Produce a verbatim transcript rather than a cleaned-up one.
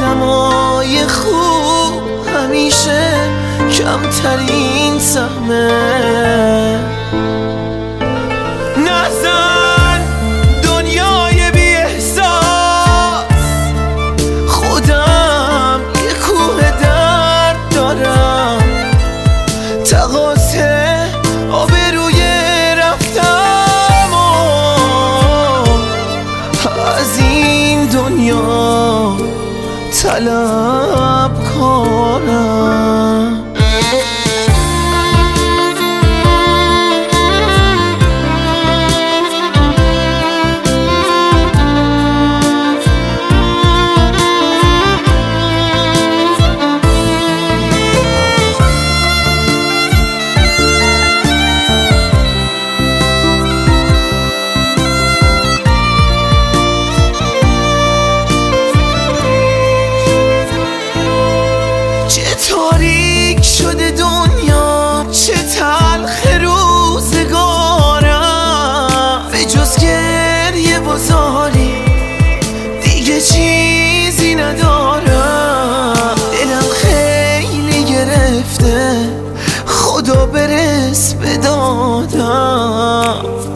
آدمای خوب همیشه کمترین سهمه. نزن دنیای بی احساس، خودم یه کوه درد دارم، تقاطع آبروی رفتم و از این دنیا طلب کنم. تاریک شده دنیا، چه تلخ روزگارم، به جز گریه و زاری دیگه چیزی ندارم. دلم خیلی گرفته، خدا برس به دادم.